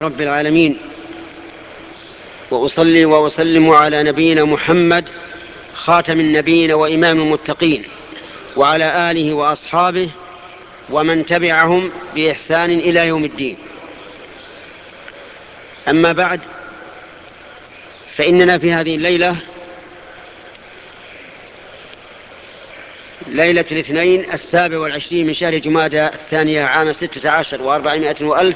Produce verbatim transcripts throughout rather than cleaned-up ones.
رب العالمين، وأصلي وأسلم على نبينا محمد خاتم النبيين وإمام المتقين، وعلى آله وأصحابه ومن تبعهم بإحسان إلى يوم الدين. أما بعد، فإننا في هذه الليلة ليلة الاثنين السابع والعشرين من شهر جمادى الثانية عام ستة عشر وأربعمائة وألف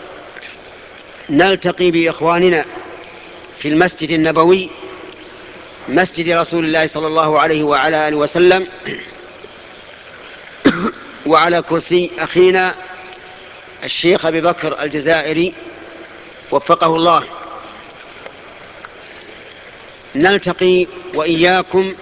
نلتقي بإخواننا في المسجد النبوي، مسجد رسول الله صلى الله عليه وعلى آله وسلم، وعلى كرسي أخينا الشيخ أبي بكر الجزائري وفقه الله. نلتقي وإياكم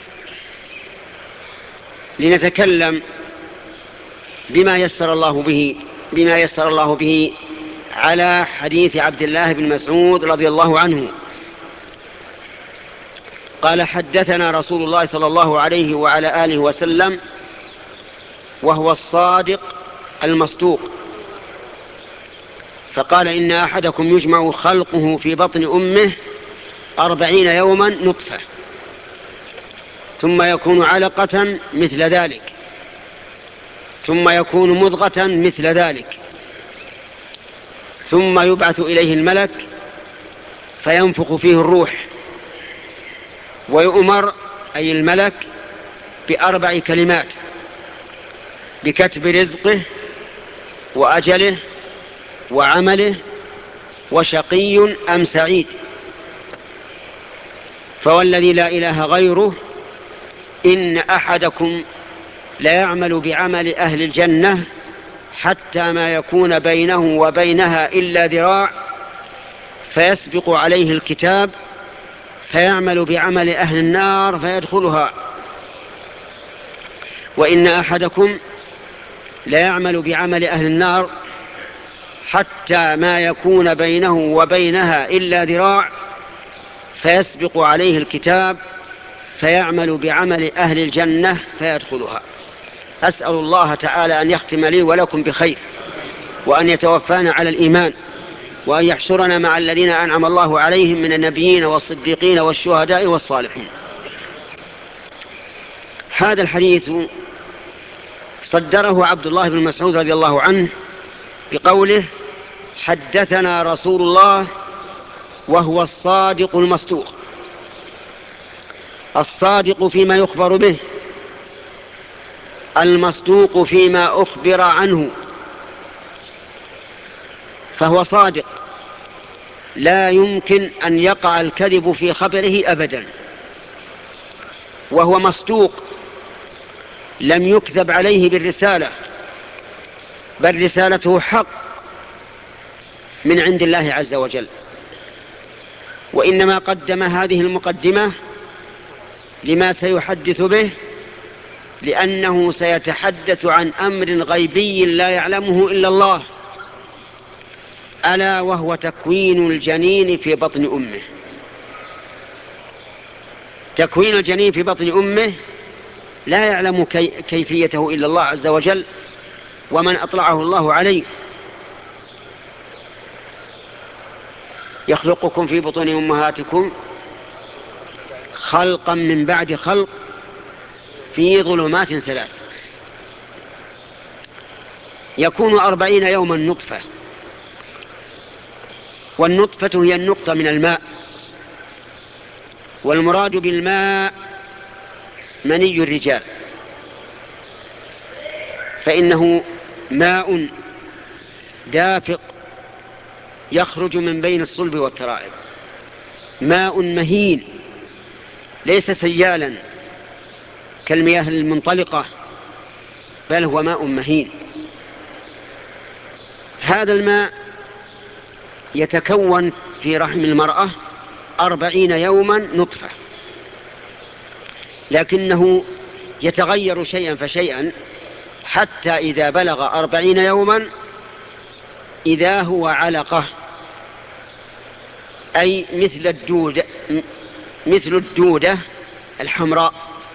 لنتكلم بما يسر الله به بما يسر الله به على حديث عبد الله بن مسعود رضي الله عنه قال: حدثنا رسول الله صلى الله عليه وعلى آله وسلم وهو الصادق المصدوق، فقال: إن أحدكم يجمع خلقه في بطن أمه أربعين يوما نطفة، ثم يكون علقة مثل ذلك، ثم يكون مضغة مثل ذلك، ثم يبعث إليه الملك فينفخ فيه الروح، ويؤمر أي الملك بأربع كلمات: بكتب رزقه وأجله وعمله وشقي أم سعيد. فوالذي لا إله غيره إن أحدكم لا يعمل بعمل أهل الجنة حتى ما يكون بينه وبينها إلا ذراع، فيسبق عليه الكتاب فيعمل بعمل أهل النار فيدخلها. وإن أحدكم لا يعمل بعمل أهل النار حتى ما يكون بينه وبينها إلا ذراع، فيسبق عليه الكتاب فيعمل بعمل أهل الجنة فيدخلها. أسأل الله تعالى أن يختم لي ولكم بخير، وأن يتوفانا على الإيمان، وأن يحشرنا مع الذين أنعم الله عليهم من النبيين والصديقين والشهداء والصالحين. هذا الحديث صدره عبد الله بن مسعود رضي الله عنه بقوله: حدثنا رسول الله وهو الصادق المصدوق. الصادق فيما يخبر به، المصدوق فيما أخبر عنه، فهو صادق، لا يمكن أن يقع الكذب في خبره أبدا، وهو مصدوق، لم يكذب عليه بالرسالة، بل رسالته حق من عند الله عز وجل. وإنما قدم هذه المقدمة لما سيحدث به، لأنه سيتحدث عن أمر غيبي لا يعلمه إلا الله، ألا وهو تكوين الجنين في بطن أمه. تكوين الجنين في بطن أمه لا يعلم كي كيفيته إلا الله عز وجل، ومن أطلعه الله عليه. يخلقكم في بطون أمهاتكم خلقا من بعد خلق في ظلمات ثلاث. يكون أربعين يوما نطفة، والنطفة هي النقطة من الماء، والمراد بالماء مني الرجال، فإنه ماء دافق يخرج من بين الصلب والترائب، ماء مهين ليس سيالا كالمياه المنطلقة، بل هو ماء مهين. هذا الماء يتكون في رحم المرأة أربعين يوما نطفة، لكنه يتغير شيئا فشيئا حتى إذا بلغ أربعين يوما إذا هو علقة، أي مثل الدودة مثل الدودة الحمراء،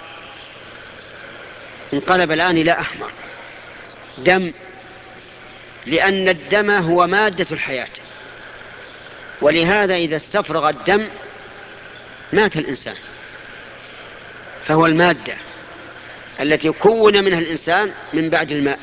انقلب الآن إلى أحمر، دم، لأن الدم هو مادة الحياة. ولهذا إذا استفرغ الدم مات الإنسان، فهو المادة التي كون منها الإنسان من بعد الماء.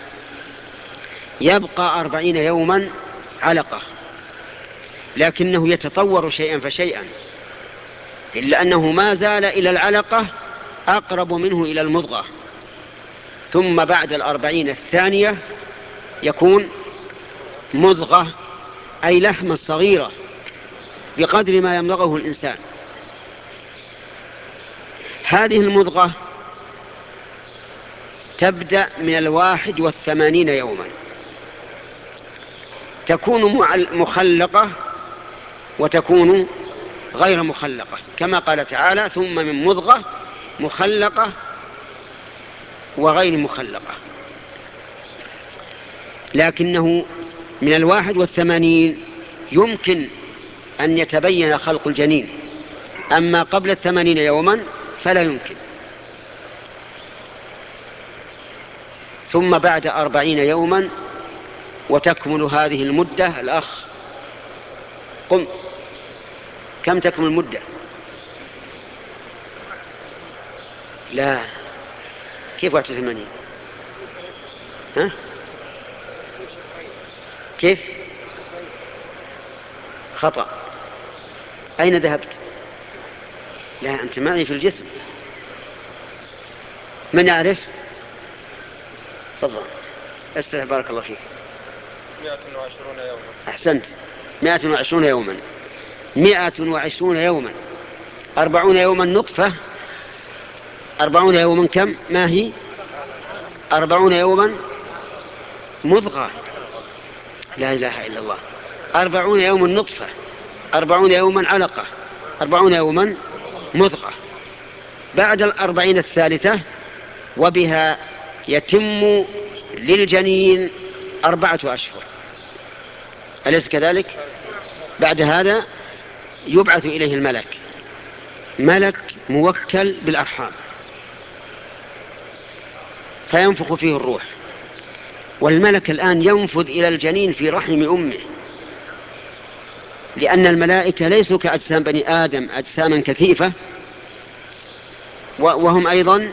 يبقى أربعين يوما علقة، لكنه يتطور شيئا فشيئا، إلا أنه ما زال إلى العلقة أقرب منه إلى المضغة، ثم بعد الأربعين الثانية يكون مضغة، أي لحمة صغيرة بقدر ما يمضغه الإنسان. هذه المضغة تبدأ من الواحد والثمانين يوما، تكون مخلقة وتكون غير مخلقة، كما قال تعالى: ثم من مضغة مخلقة وغير مخلقة. لكنه من الواحد والثمانين يمكن أن يتبين خلق الجنين، أما قبل الثمانين يوما فلا يمكن. ثم بعد أربعين يوما وتكمل هذه المدة. الأخ قم، كم تكمل المدة؟ لا، كيف واحد وثمانين؟ ها؟ كيف؟ خطأ. أين ذهبت؟ لا، أنت معي في الجسم. من يعرف؟ تفضل. استرح، بارك الله فيك. مئة وعشرون يوما. أحسنت، مئة وعشرون يوما. مئة وعشرون يوما، أربعون يوما نطفة، أربعون يوما كم؟ ما هي؟ أربعون يوما مضغة. لا إله إلا الله. أربعون يوما نطفة، أربعون يوما علقة، أربعون يوما مضغة. بعد الأربعين الثالثة وبها يتم للجنين أربعة أشهر، أليس كذلك؟ بعد هذا يبعث إليه الملك، ملك موكل بالأرحام، فينفخ فيه الروح. والملك الآن ينفذ إلى الجنين في رحم أمه، لأن الملائكة ليسوا كأجسام بني آدم أجساما كثيفة، وهم أيضا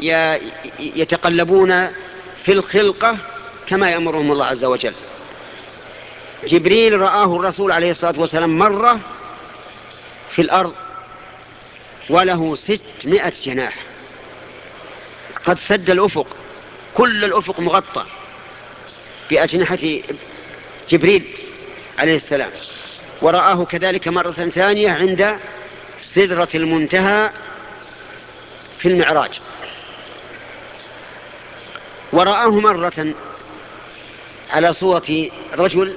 يتقلبون في الخلقة كما يأمرهم الله عز وجل. جبريل رآه الرسول عليه الصلاة والسلام مرة في الأرض وله ستمائة جناح، قد سد الأفق، كل الأفق مغطى بأجنحة جبريل عليه السلام. ورآه كذلك مرة ثانية عند سدرة المنتهى في المعراج. ورآه مرة على صورة رجل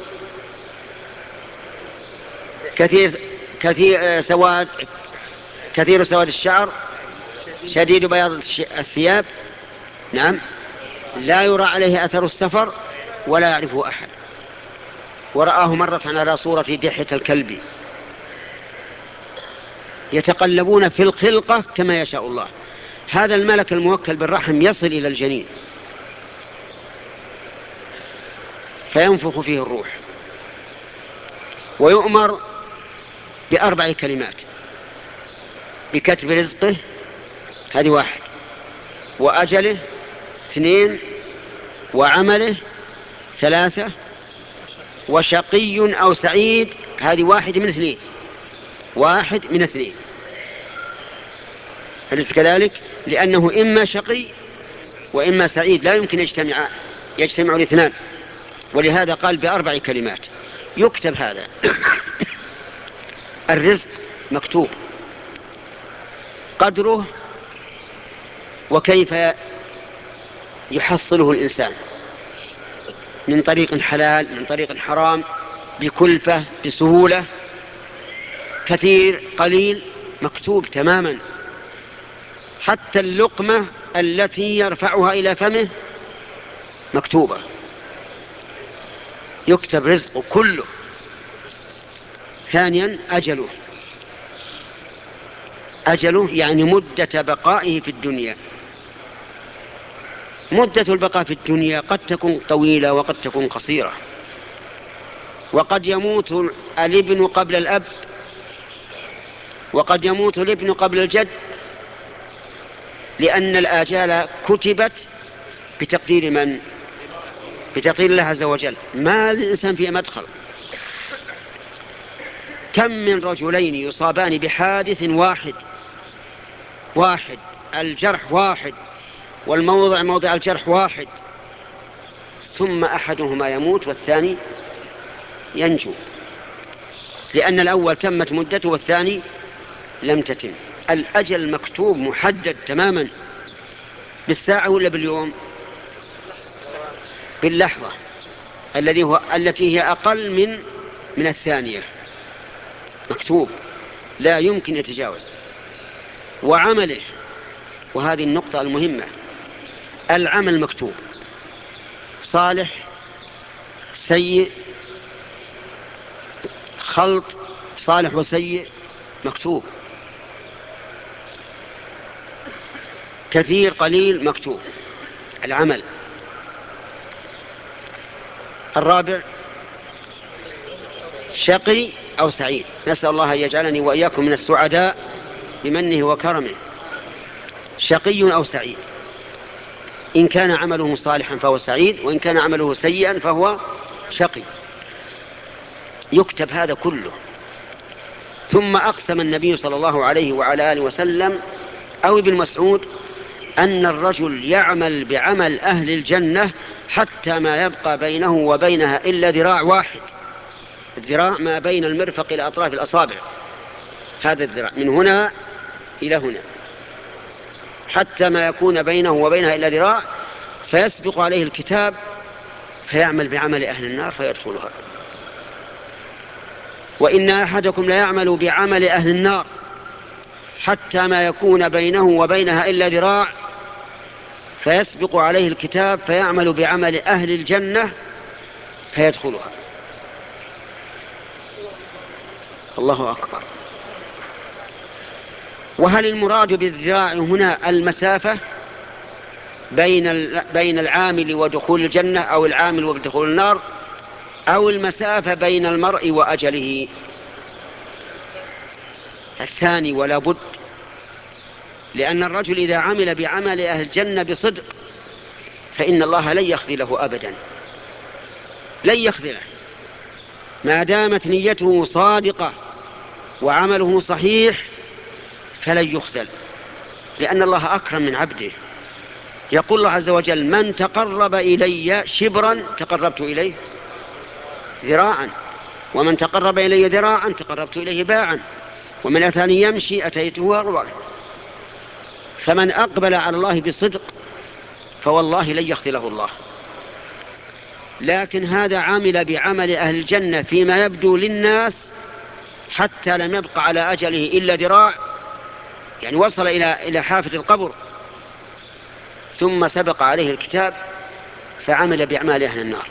كثير كثير سواد كثير سواد الشعر، شديد بياض الثياب، نعم، لا يرى عليه أثر السفر ولا يعرفه أحد. ورآه مرة على صورة دحية الكلب. يتقلبون في الخلقة كما يشاء الله. هذا الملك الموكل بالرحم يصل إلى الجنين فينفخ فيه الروح، ويؤمر بأربع كلمات: بكتب رزقه، هذه واحد، وأجله اثنين، وعمله ثلاثة، وشقي أو سعيد، هذه واحد من اثنين، واحد من اثنين، أليس كذلك؟ لأنه إما شقي وإما سعيد، لا يمكن يجتمع يجتمع الاثنان، ولهذا قال بأربع كلمات. يكتب هذا. الرزق مكتوب، قدره وكيف يحصله الإنسان، من طريق حلال من طريق حرام، بكلفة بسهولة، كثير قليل، مكتوب تماما. حتى اللقمة التي يرفعها إلى فمه مكتوبة، يكتب رزقه كله. ثانيا أجله، أجله يعني مدة بقائه في الدنيا. مدة البقاء في الدنيا قد تكون طويلة وقد تكون قصيرة، وقد يموت الابن قبل الأب، وقد يموت الابن قبل الجد، لأن الآجال كتبت بتقدير من؟ بتقدير الله عز وجل، ما الإنسان فيه مدخل. كم من رجلين يصابان بحادث واحد واحد الجرح واحد والموضع موضع الجرح واحد، ثم أحدهما يموت والثاني ينجو، لأن الأول تمت مدته والثاني لم تتم. الأجل مكتوب محدد تماما، بالساعة ولا باليوم؟ باللحظة الذي هو التي هي أقل من من الثانية، مكتوب لا يمكن يتجاوز. وعمله، وهذه النقطة المهمة، العمل مكتوب، صالح سيء، خلط صالح وسيء مكتوب، كثير قليل مكتوب، العمل. الرابع شقي أو سعيد، نسأل الله أن يجعلني وإياكم من السعداء بمنه وكرمه. شقي أو سعيد، إن كان عمله صالحا فهو سعيد، وإن كان عمله سيئا فهو شقي، يكتب هذا كله. ثم أقسم النبي صلى الله عليه وعلى آله وسلم أو ابن مسعود أن الرجل يعمل بعمل أهل الجنة حتى ما يبقى بينه وبينها إلا ذراع واحد، الذراع ما بين المرفق إلى أطراف الأصابع، هذا الذراع من هنا إلى هنا، حتى ما يكون بينه وبينها إلا ذراع، فيسبق عليه الكتاب فيعمل بعمل أهل النار فيدخلها. وإن أحدكم لا يعمل بعمل أهل النار حتى ما يكون بينه وبينها إلا ذراع، فيسبق عليه الكتاب فيعمل بعمل أهل الجنة فيدخلها. الله أكبر. وهل المراد بالذراع هنا المسافة بين بين العامل ودخول الجنة، أو العامل ودخول النار، أو المسافة بين المرء وأجله؟ الثاني ولا بد، لأن الرجل إذا عمل بعمل أهل الجنة بصدق فإن الله لن يخذله أبدا، لن يخذله ما دامت نيته صادقة وعمله صحيح، فلن يخذل، لأن الله أكرم من عبده. يقول الله عز وجل: من تقرب إلي شبرا تقربت إليه ذراعا، ومن تقرب إلي ذراعا تقربت إليه باعا، ومن أتاني يمشي أتيته هرولة. فمن أقبل على الله بصدق فوالله لن يخذله الله. لكن هذا عمل بعمل أهل الجنة فيما يبدو للناس حتى لم يبق على أجله إلا ذراع، يعني وصل إلى إلى حافة القبر، ثم سبق عليه الكتاب فعمل بأعمال أهل النار.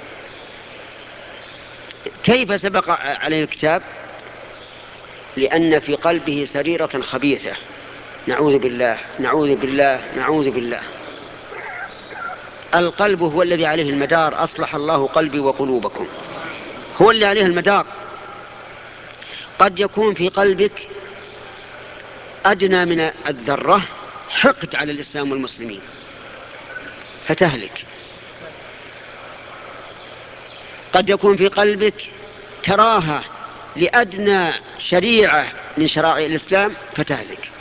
كيف سبق عليه الكتاب؟ لأن في قلبه سريرة خبيثة، نعوذ بالله نعوذ بالله نعوذ بالله. القلب هو الذي عليه المدار، أصلح الله قلبي وقلوبكم، هو اللي عليه المدار. قد يكون في قلبك أدنى من الذرة حقد على الإسلام والمسلمين فتهلك، قد يكون في قلبك كراهة لأدنى شريعة من شرائع الإسلام فتهلك.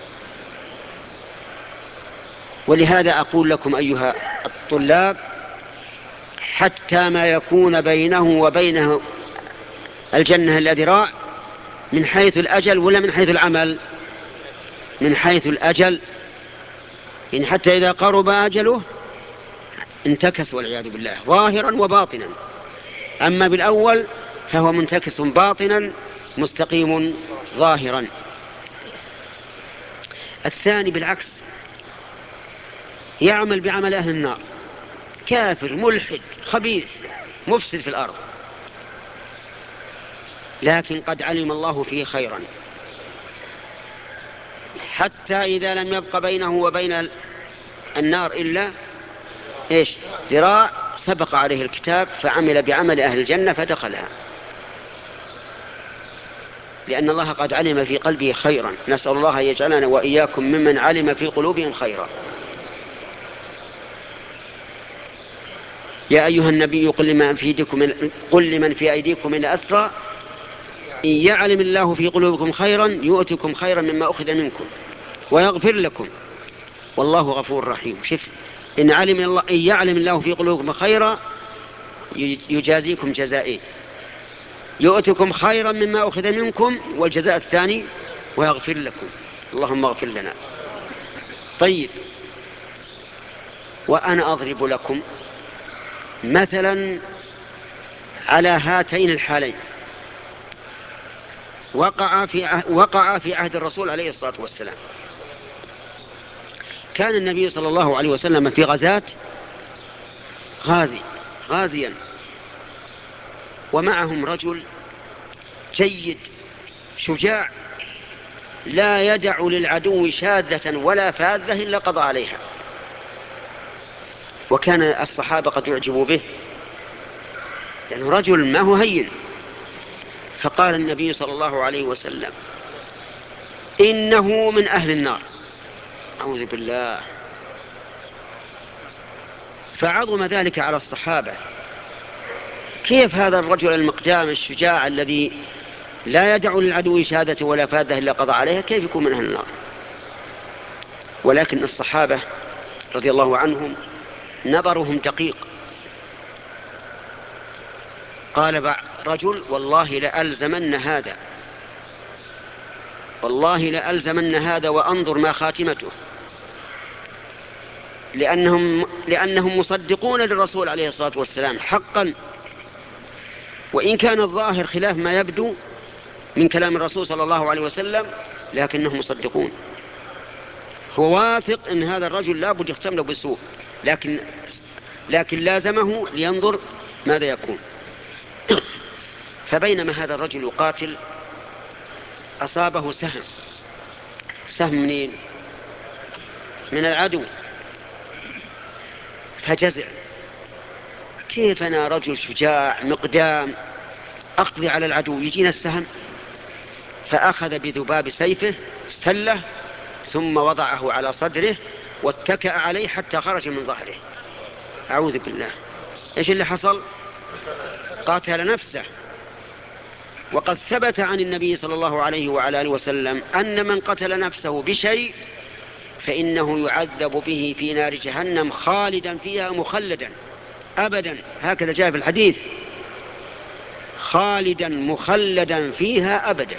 ولهذا أقول لكم أيها الطلاب: حتى ما يكون بينه وبينه الجنة إلا ذراع، من حيث الأجل ولا من حيث العمل؟ من حيث الأجل، يعني حتى إذا قرب أجله انتكس والعياذ بالله ظاهرا وباطنا. أما بالأول فهو منتكس باطنا مستقيم ظاهرا. الثاني بالعكس، يعمل بعمل أهل النار، كافر ملحد خبيث مفسد في الأرض، لكن قد علم الله فيه خيرا، حتى إذا لم يبق بينه وبين النار إلا إيش؟ ذراع، سبق عليه الكتاب فعمل بعمل أهل الجنة فدخلها. لأن الله قد علم في قلبه خيرا. نسأل الله أن يجعلنا وإياكم ممن علم في قلوبهم خيرا. يا أيها النبي قل لمن في أيديكم من, قل لمن في أيديكم من أسرى إن يعلم الله في قلوبكم خيرا يؤتكم خيرا مما أخذ منكم ويغفر لكم والله غفور رحيم. شف إن, علم الله إن يعلم الله في قلوبكم خيرا يجازيكم جزائين، يؤتكم خيرا مما أخذ منكم، والجزاء الثاني ويغفر لكم. اللهم اغفر لنا. طيب، وأنا أضرب لكم مثلا على هاتين الحالين وقع في وقع في عهد الرسول عليه الصلاة والسلام. كان النبي صلى الله عليه وسلم في غزاة غازي غازيا ومعهم رجل جيد شجاع لا يدع للعدو شاذة ولا فاذة إلا قضى عليها، وكان الصحابة قد يعجبوا به يعني رجل ما هو هين. فقال النبي صلى الله عليه وسلم إنه من أهل النار. أعوذ بالله. فعظم ذلك على الصحابة، كيف هذا الرجل المقدام الشجاع الذي لا يدع للعدو شهادة ولا فاذة إلا قضى عليها كيف يكون من أهل النار؟ ولكن الصحابة رضي الله عنهم نظرهم دقيق. قال رجل والله لألزمن هذا والله لألزمن هذا وأنظر ما خاتمته، لأنهم, لأنهم مصدقون للرسول عليه الصلاة والسلام حقا، وإن كان الظاهر خلاف ما يبدو من كلام الرسول صلى الله عليه وسلم لكنهم مصدقون. هو واثق أن هذا الرجل لا بد يختم له بسوء، لكن, لكن لازمه لينظر ماذا يكون. فبينما هذا الرجل يقاتل أصابه سهم سهم منين؟ من العدو. فجزع، كيف أنا رجل شجاع مقدام أقضي على العدو يجينا السهم؟ فأخذ بذباب سيفه استله ثم وضعه على صدره واتكأ عليه حتى خرج من ظهره. أعوذ بالله. إيش اللي حصل؟ قاتل نفسه. وقد ثبت عن النبي صلى الله عليه وعلى آله وسلم أن من قتل نفسه بشيء فإنه يعذب به في نار جهنم خالدا فيها مخلدا أبدا. هكذا جاء في الحديث، خالدا مخلدا فيها أبدا.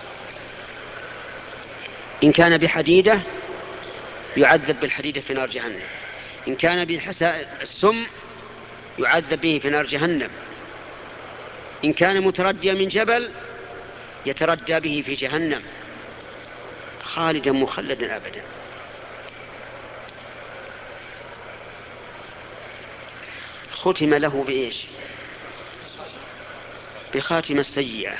إن كان بحديدة يعذب بالحديدة في نار جهنم، إن كان بالسم يعذب به في نار جهنم، إن كان مترديا من جبل يتردى به في جهنم خالدا مخلدا أبدا. ختم له بإيش؟ بخاتمة السيئة.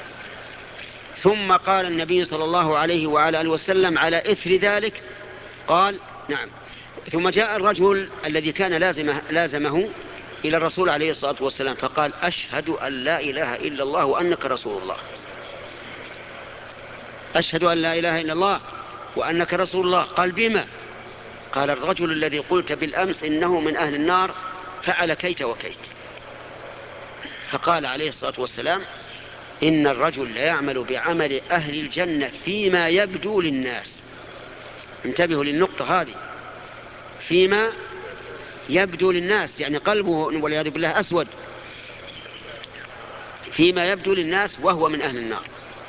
ثم قال النبي صلى الله عليه وعلى آله وسلم على إثر ذلك قال نعم ثم جاء الرجل الذي كان لازمه, لازمه إلى الرسول عليه الصلاة والسلام فقال أشهد أن لا إله إلا الله وأنك رسول الله. أشهد أن لا إله إلا الله وأنك رسول الله. قال بما؟ قال الرجل الذي قلت بالأمس إنه من أهل النار فعل كيت وكيت. فقال عليه الصلاة والسلام إن الرجل لا يعمل بعمل أهل الجنة فيما يبدو للناس. انتبهوا للنقطة هذه، فيما يبدو للناس يعني قلبه والعياذ بالله أسود، فيما يبدو للناس وهو من أهل النار.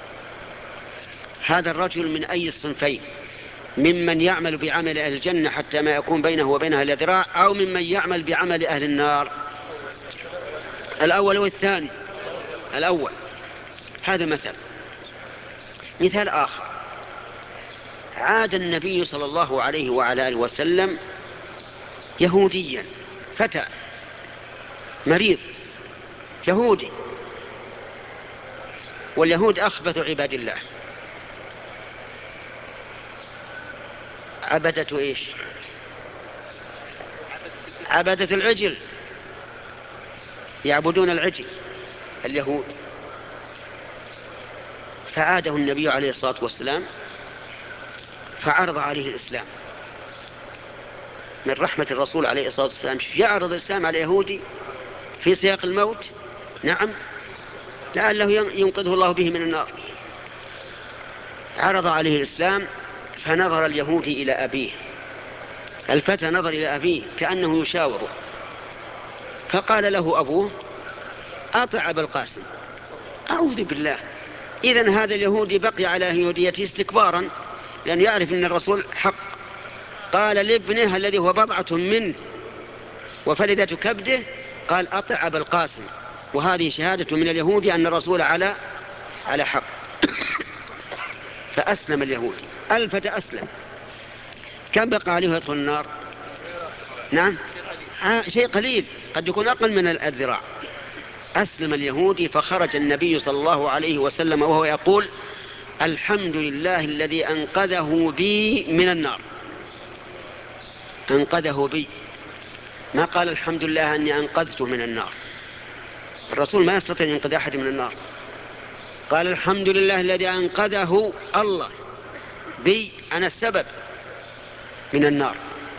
هذا الرجل من أي الصنفين؟ ممن يعمل بعمل أهل الجنة حتى ما يكون بينه وبينها إلا ذراع، أو ممن يعمل بعمل أهل النار؟ الأول والثاني. الأول. هذا مثل. مثال آخر، عاد النبي صلى الله عليه وعلى آله وسلم يهوديا فتى مريض يهودي، واليهود أخبث عباد الله. عبدة إيش؟ عبدة العجل، يعبدون العجل اليهود. فعاده النبي عليه الصلاة والسلام فعرض عليه الإسلام. من رحمة الرسول عليه الصلاة والسلام يعرض الإسلام على يهودي في سياق الموت، نعم، لعله ينقذه الله به من النار. عرض عليه الإسلام فنظر اليهودي إلى أبيه، الفتى نظر إلى أبيه كأنه يشاوره، فقال له أبوه: أطع أبا القاسم. أعوذ بالله! إذن هذا اليهودي بقي على يهوديته استكبارا، لأنه يعرف أن الرسول حق. قال لابنه الذي هو بضعة منه وفلذة كبده، قال: أطع أبا القاسم. وهذه شهادة من اليهودي أن الرسول على على حق. فأسلم اليهودي، الفتى أسلم. كم بقى عليه يدخل النار؟ نعم، شيء قليل، قد يكون أقل من الذراع. أسلم اليهودي فخرج النبي صلى الله عليه وسلم وهو يقول: الحمد لله الذي أنقذه بي من النار. أنقذه بي، ما قال الحمد لله أني أنقذته من النار. الرسول ما يستطيع أن ينقذ أحد من النار. قال: الحمد لله الذي أنقذه الله بي، أنا السبب من النار.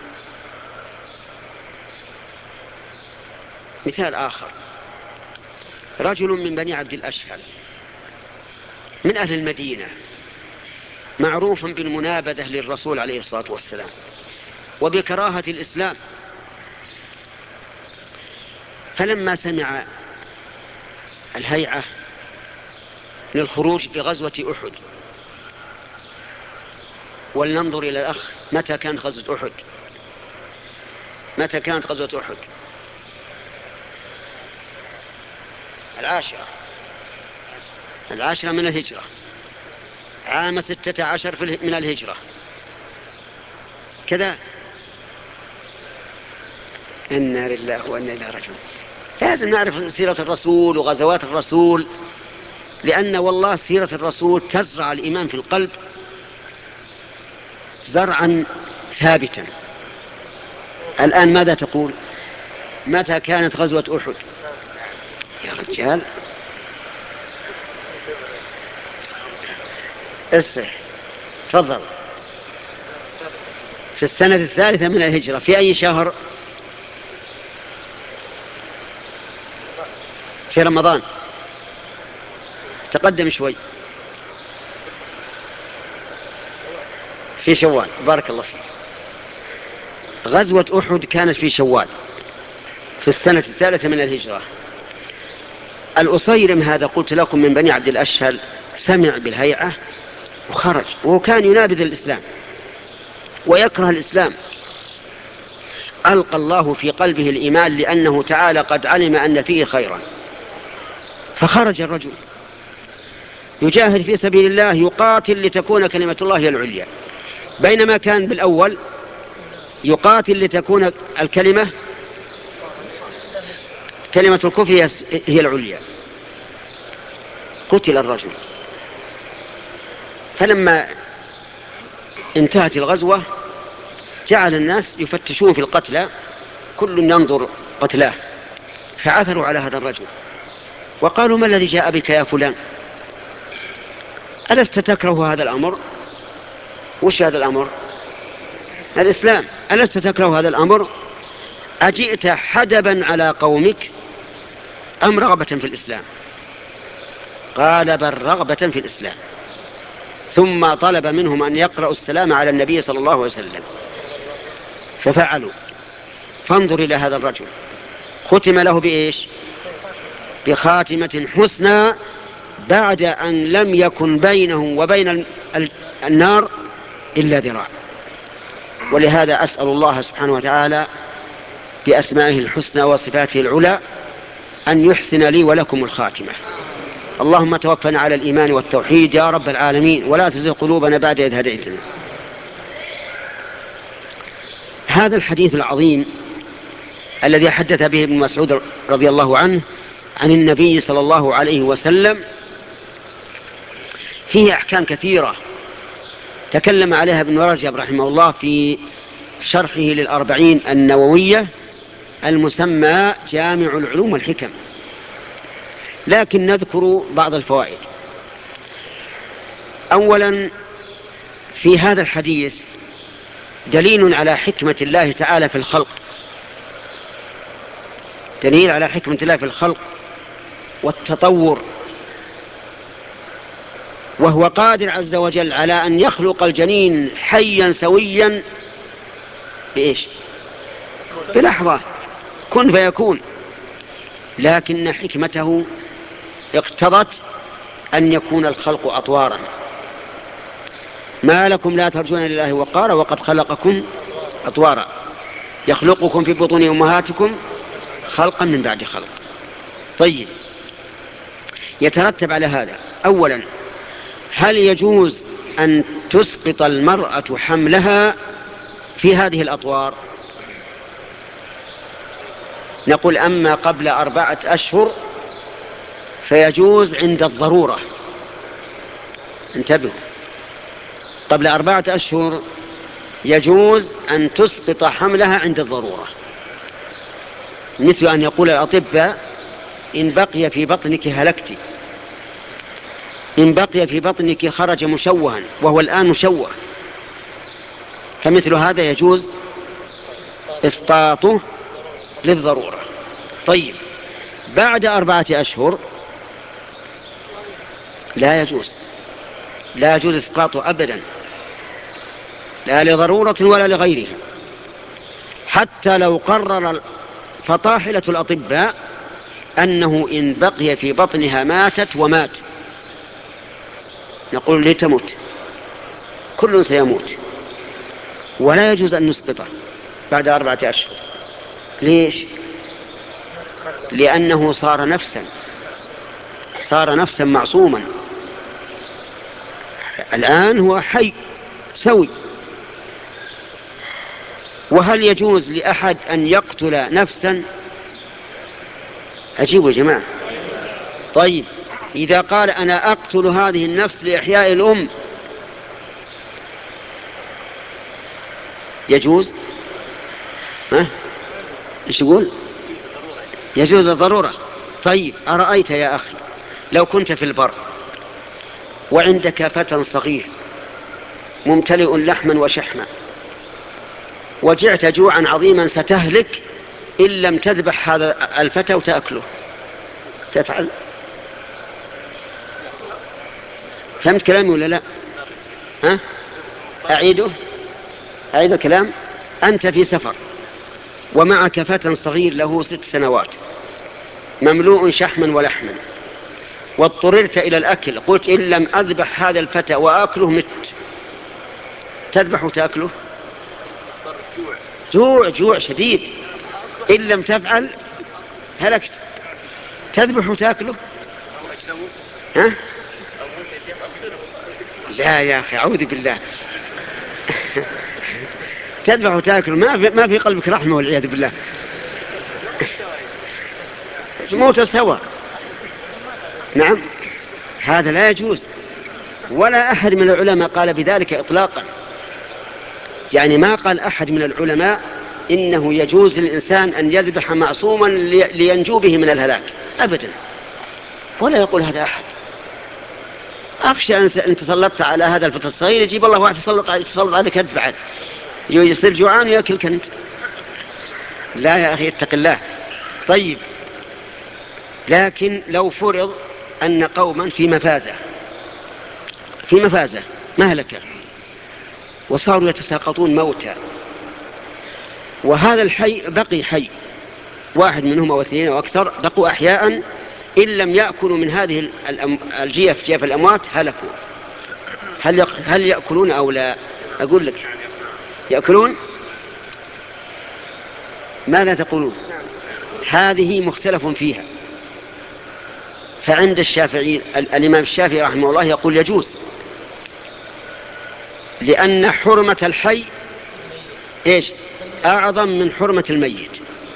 مثال آخر: رجل من بني عبد الأشهل من أهل المدينة، معروف بالمنابذة للرسول عليه الصلاة والسلام وبكراهة الإسلام. فلما سمع الهيعة للخروج بغزوة أحد، ولننظر إلى الأخ، متى كانت غزوة أحد؟ متى كانت غزوة أحد؟ العاشرة العاشرة من الهجرة، عام ستة عشر من الهجرة، كذا. إنا لله وإنا إليه راجعون. لازم نعرف سيرة الرسول وغزوات الرسول، لأن والله سيرة الرسول تزرع الإيمان في القلب زرعا ثابتا. الآن ماذا تقول؟ متى كانت غزوة أحد؟ يا رجال اسرح، تفضل. في السنة الثالثة من الهجرة. في أي شهر؟ في رمضان. تقدم شوي. في شوال. بارك الله فيك. غزوة أحد كانت في شوال في السنة الثالثة من الهجرة. الأصيرم هذا قلت لكم من بني عبد الأشهل سمع بالهيعة وخرج، وهو كان ينابذ الإسلام ويكره الإسلام. ألقى الله في قلبه الإيمان لأنه تعالى قد علم أن فيه خيرا، فخرج الرجل يجاهد في سبيل الله، يقاتل لتكون كلمة الله هي العليا، بينما كان بالأول يقاتل لتكون الكلمة كلمة الكفر هي العليا. قتل الرجل. فلما انتهت الغزوة جعل الناس يفتشون في القتلى، كل ينظر قتلاه، فعثروا على هذا الرجل وقالوا: ما الذي جاء بك يا فلان؟ ألست تكره هذا الأمر؟ وش هذا الأمر؟ الإسلام. ألست تكره هذا الأمر؟ أجئت حدبا على قومك أم رغبة في الإسلام؟ قال: بل رغبة في الإسلام. ثم طلب منهم أن يقرأوا السلام على النبي صلى الله عليه وسلم، ففعلوا. فانظر إلى هذا الرجل، ختم له بإيش؟ بخاتمة حسنى، بعد أن لم يكن بينه وبين النار إلا ذراع. ولهذا أسأل الله سبحانه وتعالى بأسمائه الحسنى وصفاته العلى أن يحسن لي ولكم الخاتمة. اللهم توفنا على الإيمان والتوحيد يا رب العالمين، ولا تزغ قلوبنا بعد إذ هديتنا. هذا الحديث العظيم الذي حدث به ابن مسعود رضي الله عنه عن النبي صلى الله عليه وسلم فيه أحكام كثيرة تكلم عليها ابن رجب رحمه الله في شرحه للأربعين النووية المسمى جامع العلوم والحكم، لكن نذكر بعض الفوائد. أولا في هذا الحديث دليل على حكمة الله تعالى في الخلق، دليل على حكمة الله في الخلق والتطور، وهو قادر عز وجل على أن يخلق الجنين حيا سويا بإيش؟ بلحظة، كن فيكون. لكن حكمته اقتضت أن يكون الخلق أطوارا. ما لكم لا ترجون لله وقارا وقد خلقكم أطوارا يخلقكم في بطون أمهاتكم خلقا من بعد خلق. طيب، يترتب على هذا أولا، هل يجوز أن تسقط المرأة حملها في هذه الأطوار؟ نقول أما قبل أربعة أشهر فيجوز عند الضرورة. انتبهوا، قبل أربعة أشهر يجوز أن تسقط حملها عند الضرورة، مثل أن يقول الأطباء إن بقي في بطنك هلكت، إن بقي في بطنك خرج مشوها وهو الآن مشوه، فمثل هذا يجوز إسقاطه للضرورة. طيب، بعد أربعة أشهر لا يجوز، لا يجوز إسقاطه أبدا، لا لضرورة ولا لغيرها، حتى لو قرر فطاحلة الأطباء أنه إن بقي في بطنها ماتت ومات، نقول لتموت، كل سيموت، ولا يجوز أن نسقطه بعد أربعة أشهر. ليش؟ لأنه صار نفسا، صار نفسا معصوما، الآن هو حي سوي. وهل يجوز لأحد أن يقتل نفسا؟ عجيب يا جماعة. طيب، إذا قال أنا أقتل هذه النفس لإحياء الأم يجوز؟ ها؟ إيش يقول؟ يجوز الضرورة. طيب، أرأيت يا أخي لو كنت في البر وعندك فتى صغير ممتلئ لحما وشحما، وجعت جوعا عظيما ستهلك إن لم تذبح هذا الفتى وتأكله، تفعل؟ فهمت كلامي ولا لا؟ ها؟ أعيده أعيد الكلام. أنت في سفر ومعك فتى صغير له ست سنوات مملوء شحما ولحما، واضطررت إلى الأكل، قلت إن لم أذبح هذا الفتى وأكله مت، تذبح وتأكله؟ جوع جوع شديد، إن لم تفعل هلكت، تذبح وتأكله؟ ها؟ لا يا أخي، أعوذ بالله. تذبح وتأكله، ما في, ما في قلبك رحمة والعياذ بالله، موت سوا. نعم، هذا لا يجوز، ولا أحد من العلماء قال بذلك إطلاقا، يعني ما قال أحد من العلماء إنه يجوز للإنسان أن يذبح معصوما لينجو به من الهلاك أبدا، ولا يقول هذا أحد. أخشى أن تسلطت على هذا الفتى الصغير يجيب الله واحد يسلط عليك أنت بعد، يصير جوعان ويأكلك أنت. لا يا أخي، اتق الله. طيب، لكن لو فرض أن قوما في مفازة في مفازة مهلكة وصاروا يتساقطون موتى، وهذا الحي بقي حي، واحد منهم أو اثنين أو أكثر بقوا أحياء، إن لم يأكلوا من هذه الجيف جيف الأموات هلكوا. هل هل يأكلون أو لا؟ أقول لك يأكلون. ماذا تقولون؟ هذه مختلف فيها. فعند الشافعي الإمام الشافعي رحمه الله يقول يجوز، لأن حرمة الحي إيش؟ أعظم من حرمة الميت.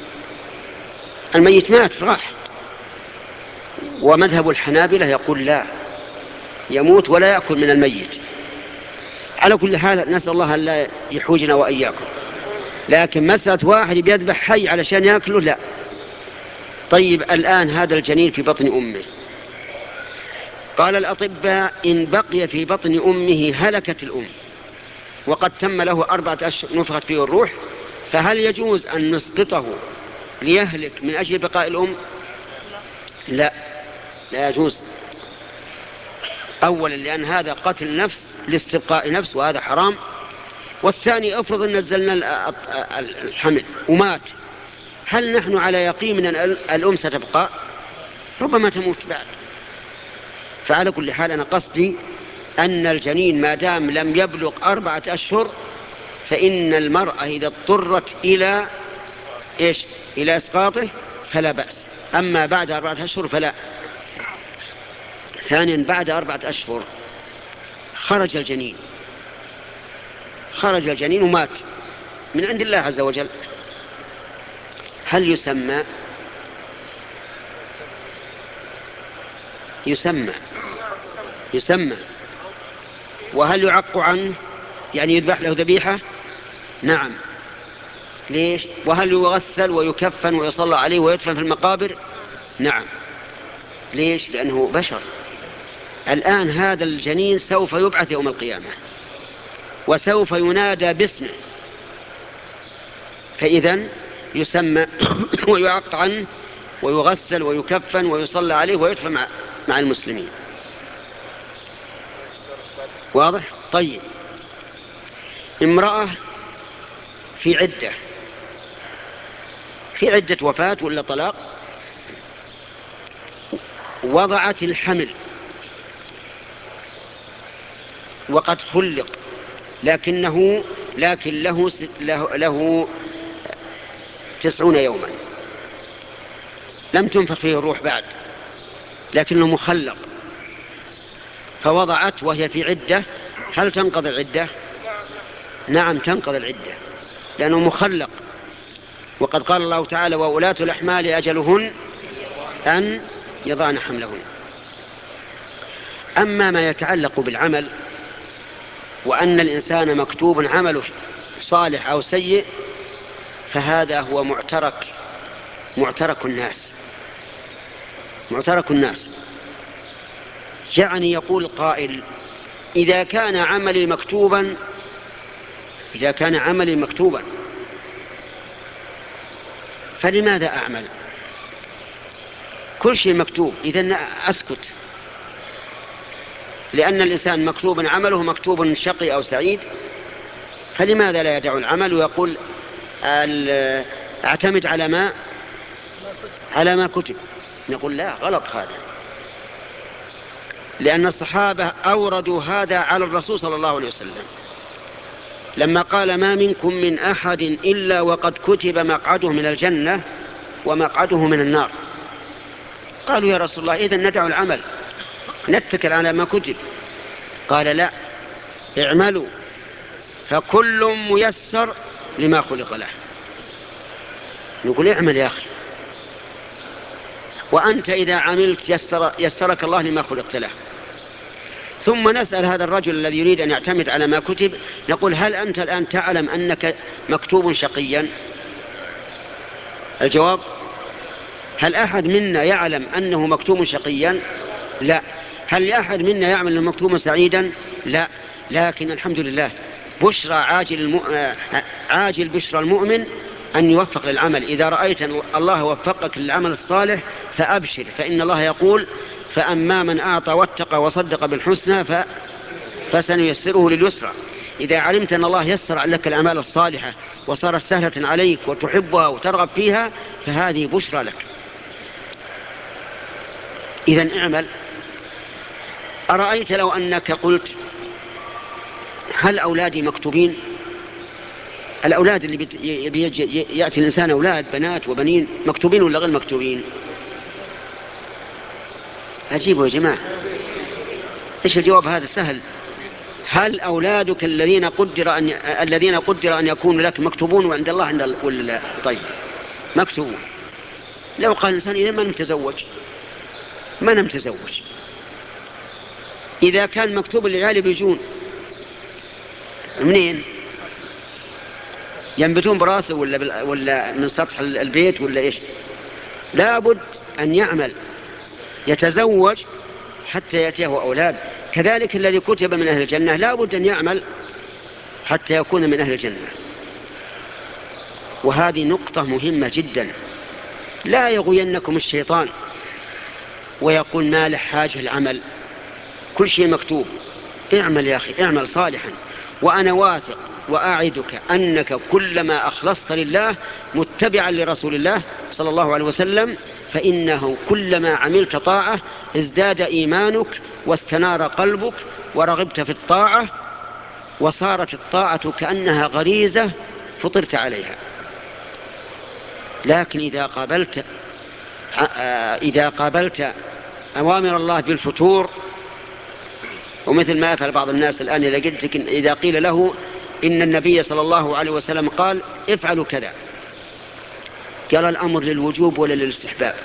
الميت مات راح. ومذهب الحنابلة يقول لا، يموت ولا يأكل من الميت. على كل حال نسأل الله أن لا يحوجنا وإياكم، لكن مسألة واحد بيذبح حي علشان يأكله لا. طيب، الآن هذا الجنين في بطن أمه قال الأطباء إن بقي في بطن أمه هلكت الأم وقد تم له أربعة أشهر نفخت فيه الروح، فهل يجوز أن نسقطه ليهلك من أجل بقاء الأم؟ لا، لا يجوز. أولا لأن هذا قتل نفس لاستبقاء نفس وهذا حرام، والثاني افرض ان نزلنا الحمل ومات، هل نحن على يقين ان الأم ستبقى؟ ربما تموت بعد. فعلى كل حال أنا قصدي أن الجنين ما دام لم يبلغ أربعة أشهر فإن المرأة إذا اضطرت إلى إيش؟ إلى إسقاطه فلا بأس، أما بعد أربعة أشهر فلا. ثانيا بعد أربعة أشهر خرج الجنين خرج الجنين ومات من عند الله عز وجل، هل يسمى يسمى يسمى وهل يعق عنه يعني يذبح له ذبيحة؟ نعم. ليش؟ وهل يغسل ويكفن ويصلى عليه ويدفن في المقابر؟ نعم. ليش؟ لأنه بشر. الآن هذا الجنين سوف يبعث يوم القيامة وسوف ينادى باسمه، فإذن يسمى ويعق عنه ويغسل ويكفن ويصلى عليه ويدفن مع, مع المسلمين. واضح؟ طيب، امرأة في عدة في عدة وفاة ولا طلاق، وضعت الحمل وقد خلق، لكنه لكن له له, له تسعون يوما لم تنفخ فيه الروح بعد، لكنه مخلق، فوضعت وهي في عدة، هل تنقضي العدة؟ نعم تنقضي العدة لأنه مخلق، وقد قال الله تعالى وأولاة الأحمال أجلهن أن يضعن حملهن. أما ما يتعلق بالعمل وأن الإنسان مكتوب عمله صالح أو سيء فهذا هو معترك معترك الناس معترك الناس يعني يقول قائل إذا كان عملي مكتوبا إذا كان عملي مكتوبا فلماذا أعمل؟ كل شيء مكتوب، إذن أسكت، لأن الإنسان مكتوب عمله مكتوب شقي أو سعيد، فلماذا لا يدع العمل ويقول أعتمد على ما على ما كتب؟ نقول لا، غلط هذا، لأن الصحابة أوردوا هذا على الرسول صلى الله عليه وسلم لما قال ما منكم من أحد إلا وقد كتب مقعده من الجنة ومقعده من النار. قالوا يا رسول الله إذن ندع العمل نتكل على ما كتب؟ قال لا، اعملوا فكل ميسر لما خلق له. نقول اعمل يا أخي، وأنت إذا عملت يسر يسرك الله لما خلقت له. ثم نسأل هذا الرجل الذي يريد أن يعتمد على ما كتب، نقول هل أنت الآن تعلم أنك مكتوب شقيا؟ الجواب هل أحد منا يعلم أنه مكتوب شقيا؟ لا. هل أحد منا يعمل أنه مكتوب سعيدا؟ لا. لكن الحمد لله بشرى عاجل, الم... عاجل بشرى المؤمن أن يوفق للعمل. إذا رأيت أن الله وفقك للعمل الصالح فأبشر، فإن الله يقول فأما من أعطى واتقى وصدق بالحسنى ف... فسنيسره لليسرى. إذا علمت أن الله يسر لك الأعمال الصالحة وصارت سهلة عليك وتحبها وترغب فيها فهذه بشرى لك. إذن اعمل. أرأيت لو أنك قلت هل أولادي مكتوبين؟ الأولاد اللي بيجي يأتي الإنسان أولاد بنات وبنين مكتوبين ولا غير مكتوبين؟ أجيبوا يا جماعة، إيش الجواب؟ هذا سهل. هل أولادك الذين قدر أن الذين قدر أن يكونوا لك مكتوبون وعند الله عند الله ولا لا؟ طيب مكتوبون. لو قال الإنسان إذا ما نتزوج ما نمتزوج، إذا كان مكتوب العيال بيجون منين؟ ينبتون براسه ولا ولا من سطح البيت ولا إيش؟ لابد أن يعمل، يتزوج حتى يأتيه أولاد. كذلك الذي كتب من أهل الجنة لا بد أن يعمل حتى يكون من أهل الجنة. وهذه نقطة مهمة جدا. لا يغوينكم الشيطان ويقول ما له حاجة العمل، كل شيء مكتوب. اعمل يا أخي، اعمل صالحا، وأنا واثق وأعدك أنك كلما أخلصت لله متبعا لرسول الله صلى الله عليه وسلم فإنه كلما عملت طاعة ازداد إيمانك واستنار قلبك ورغبت في الطاعة، وصارت الطاعة كأنها غريزة فطرت عليها. لكن إذا قابلت إذا قابلت أوامر الله بالفتور، ومثل ما يفعل بعض الناس الآن إذا قيل له إن النبي صلى الله عليه وسلم قال افعلوا كذا، قال الأمر للوجوب ولا للاستحباب؟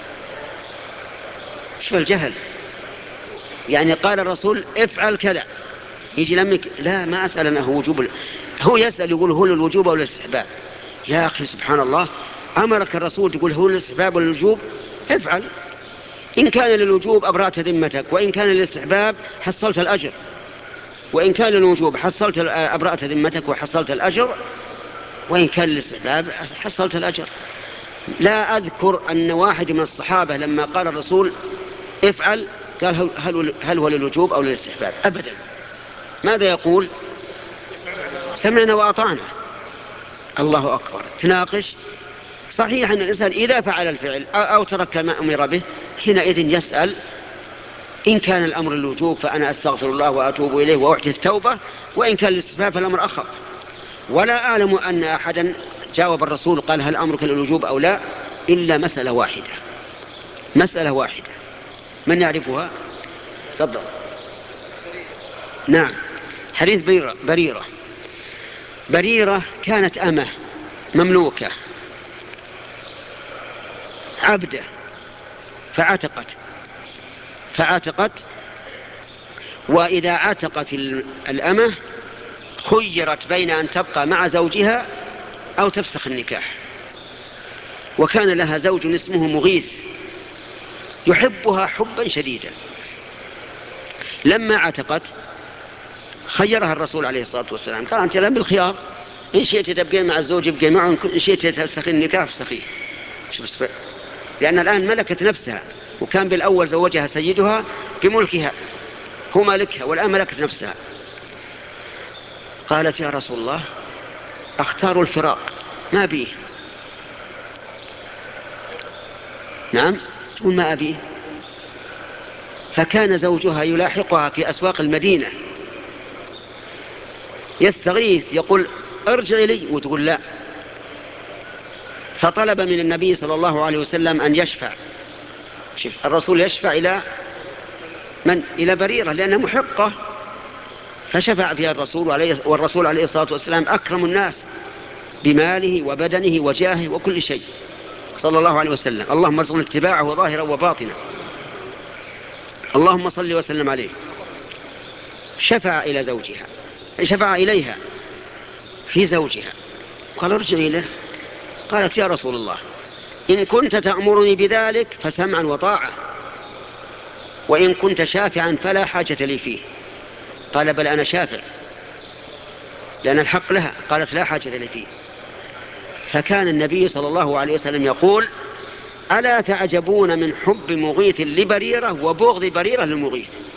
شو الجهل؟ يعني قال الرسول افعل كذا، يجي لمك لا ما أسأل أنه وجوب، هو يسأل يقول هو للوجوب ولا للاستحباب؟ يا أخي سبحان الله، أمرك الرسول تقول هو للاستحباب ولا للوجوب؟ افعل. إن كان للوجوب أبرأت ذمتك، وإن كان للاستحباب حصلت الأجر، وإن كان للوجوب حصلت أبرأت ذمتك وحصلت الأجر، وإن كان للاستحباب حصلت الأجر. لا أذكر أن واحد من الصحابة لما قال الرسول افعل قال هل, هل هو للوجوب أو للاستحباب؟ أبدا. ماذا يقول؟ سمعنا وأطعنا. الله أكبر. تناقش. صحيح أن الإنسان إذا فعل الفعل أو ترك ما أمر به حينئذ يسأل إن كان الأمر للوجوب فأنا أستغفر الله وأتوب إليه وأحدث توبة، وإن كان للاستحباب فالأمر أخف. ولا أعلم أن أحدا جاوب الرسول قال هل أمرك للوجوب أو لا إلا مسألة واحدة، مسألة واحدة. من يعرفها؟ تفضل. نعم، حديث بريرة. بريرة بريرة كانت أمة مملوكة عبدة فعتقت فعتقت وإذا عتقت الأمة خيرت بين أن تبقى مع زوجها أو تفسخ النكاح. وكان لها زوج اسمه مغيث يحبها حبا شديدا. لما عتقت خيرها الرسول عليه الصلاة والسلام، قال أنت لم بالخيار، إن شئت تبقين مع الزوج ابقي معه، إن شئت تفسخي النكاح فسخيه. لأن الآن ملكت نفسها، وكان بالأول زوجها سيدها بملكها، هو مالكها، والآن ملكت نفسها. قالت يا رسول الله أختار الفراق ما أبيه. نعم، تقول ما أبيه. فكان زوجها يلاحقها في أسواق المدينة يستغيث يقول ارجعي لي، وتقول لا. فطلب من النبي صلى الله عليه وسلم أن يشفع. شوف الرسول يشفع إلى من؟ إلى بريرة لأنها محقة. فشفع فيها الرسول عليه، والرسول عليه الصلاة والسلام أكرم الناس بماله وبدنه وجاهه وكل شيء صلى الله عليه وسلم. اللهم ارزقنا اتباعه ظاهرا وباطنا، اللهم صل وسلم عليه. شفع إلى زوجها، شفع إليها في زوجها، قال ارجعي إليه. قالت يا رسول الله إن كنت تأمرني بذلك فسمعا وطاعة، وإن كنت شافعا فلا حاجة لي فيه. قال بل أنا شافع لأن الحق لها. قالت لا حاجة لي فيه. فكان النبي صلى الله عليه وسلم يقول ألا تعجبون من حب مغيث لبريرة وبغض بريرة للمغيث؟